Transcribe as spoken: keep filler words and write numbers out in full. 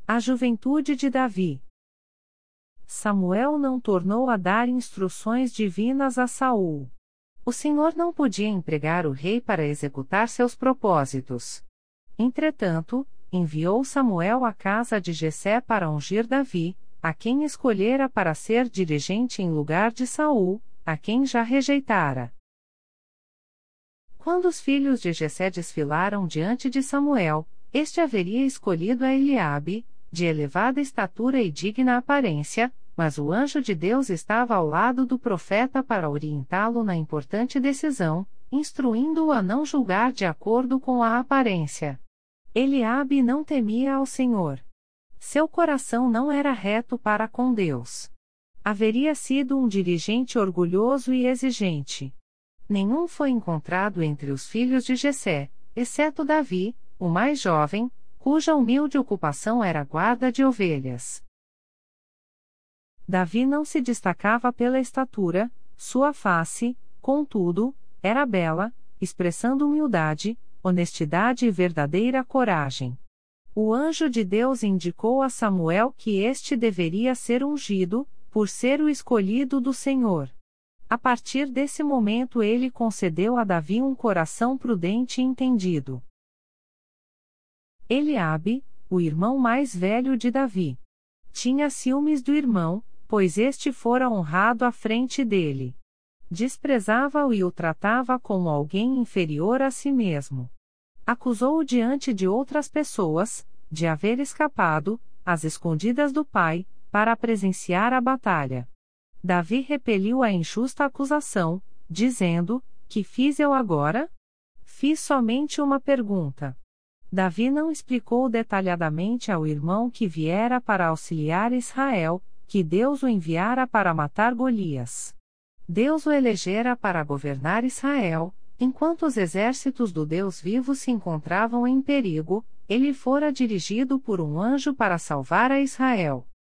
A juventude de Davi. Samuel não tornou a dar instruções divinas a Saul. O Senhor não podia empregar o rei para executar seus propósitos. Entretanto, enviou Samuel à casa de Jessé para ungir Davi, a quem escolhera para ser dirigente em lugar de Saul, a quem já rejeitara. Quando os filhos de Jessé desfilaram diante de Samuel, este haveria escolhido a Eliabe, de elevada estatura e digna aparência, mas o anjo de Deus estava ao lado do profeta para orientá-lo na importante decisão, instruindo-o a não julgar de acordo com a aparência. Eliabe não temia ao Senhor. Seu coração não era reto para com Deus. Haveria sido um dirigente orgulhoso e exigente. Nenhum foi encontrado entre os filhos de Jessé, exceto Davi, o mais jovem, cuja humilde ocupação era guarda de ovelhas. Davi não se destacava pela estatura, sua face, contudo, era bela, expressando humildade, honestidade e verdadeira coragem. O anjo de Deus indicou a Samuel que este deveria ser ungido, por ser o escolhido do Senhor. A partir desse momento ele concedeu a Davi um coração prudente e entendido. Eliabe, o irmão mais velho de Davi. Tinha ciúmes do irmão, pois este fora honrado à frente dele. Desprezava-o e o tratava como alguém inferior a si mesmo. Acusou-o diante de outras pessoas, de haver escapado, às escondidas do pai, para presenciar a batalha. Davi repeliu a injusta acusação, dizendo: Que fiz eu agora? Fiz somente uma pergunta. Davi não explicou detalhadamente ao irmão que viera para auxiliar Israel, que Deus o enviara para matar Golias. Deus o elegera para governar Israel, enquanto os exércitos do Deus vivo se encontravam em perigo, ele fora dirigido por um anjo para salvar a Israel.